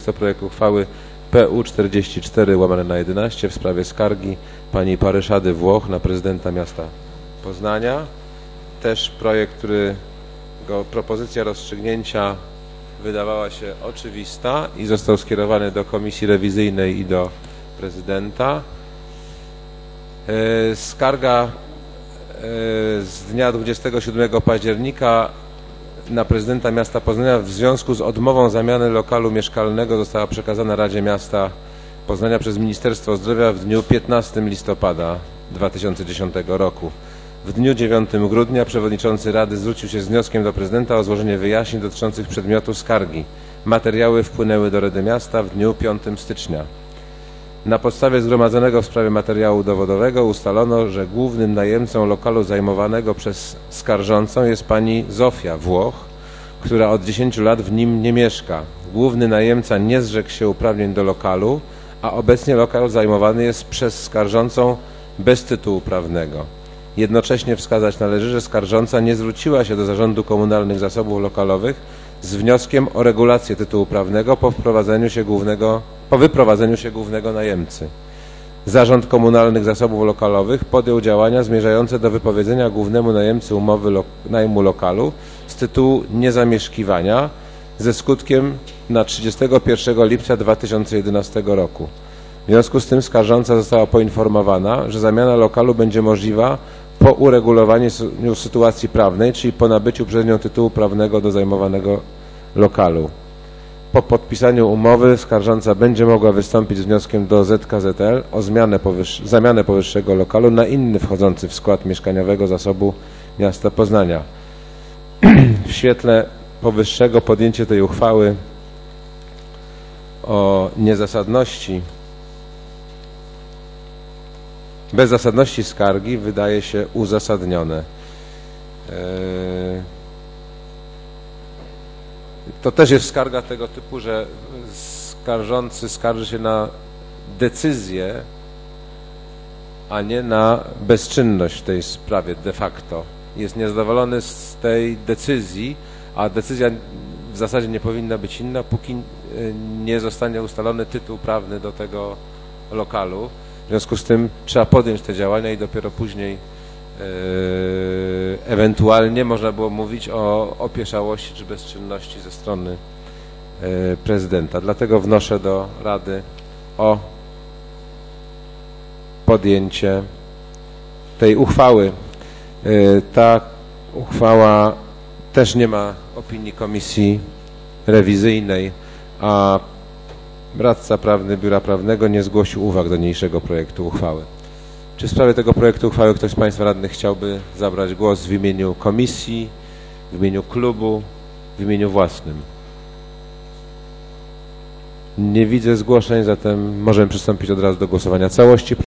to projekt uchwały PU 44/11 w sprawie skargi pani Paryszady Włoch na prezydenta miasta Poznania. Też projekt, którego propozycja rozstrzygnięcia wydawała się oczywista i został skierowany do komisji rewizyjnej i do prezydenta. Skarga z dnia 27 października na prezydenta miasta Poznania w związku z odmową zamiany lokalu mieszkalnego została przekazana Radzie Miasta Poznania przez Ministerstwo Zdrowia w dniu 15 listopada 2010 roku. W dniu 9 grudnia przewodniczący Rady zwrócił się z wnioskiem do prezydenta o złożenie wyjaśnień dotyczących przedmiotu skargi. Materiały wpłynęły do Rady Miasta w dniu 5 stycznia. Na podstawie zgromadzonego w sprawie materiału dowodowego ustalono, że głównym najemcą lokalu zajmowanego przez skarżącą jest pani Zofia Włoch, która od 10 lat w nim nie mieszka. Główny najemca nie zrzekł się uprawnień do lokalu, a obecnie lokal zajmowany jest przez skarżącą bez tytułu prawnego. Jednocześnie wskazać należy, że skarżąca nie zwróciła się do Zarządu Komunalnych Zasobów Lokalowych z wnioskiem o regulację tytułu prawnego po wyprowadzeniu się głównego najemcy. Zarząd Komunalnych Zasobów Lokalowych podjął działania zmierzające do wypowiedzenia głównemu najemcy umowy najmu lokalu z tytułu niezamieszkiwania ze skutkiem na 31 lipca 2011 roku. W związku z tym skarżąca została poinformowana, że zamiana lokalu będzie możliwa po uregulowaniu sytuacji prawnej, czyli po nabyciu przez nią tytułu prawnego do zajmowanego lokalu. Po podpisaniu umowy skarżąca będzie mogła wystąpić z wnioskiem do ZKZL o zamianę powyższego lokalu na inny wchodzący w skład mieszkaniowego zasobu miasta Poznania. W świetle powyższego podjęcie tej uchwały o bezzasadności skargi wydaje się uzasadnione. To też jest skarga tego typu, że skarżący skarży się na decyzję, a nie na bezczynność w tej sprawie de facto. Jest niezadowolony z tej decyzji, a decyzja w zasadzie nie powinna być inna, póki nie zostanie ustalony tytuł prawny do tego lokalu. W związku z tym trzeba podjąć te działania i dopiero później ewentualnie można było mówić o opieszałości czy bezczynności ze strony prezydenta. Dlatego wnoszę do Rady o podjęcie tej uchwały. Ta uchwała też nie ma opinii komisji rewizyjnej, a radca prawny Biura Prawnego nie zgłosił uwag do niniejszego projektu uchwały. Czy w sprawie tego projektu uchwały ktoś z Państwa radnych chciałby zabrać głos w imieniu komisji, w imieniu klubu, w imieniu własnym? Nie widzę zgłoszeń, zatem możemy przystąpić od razu do głosowania całości.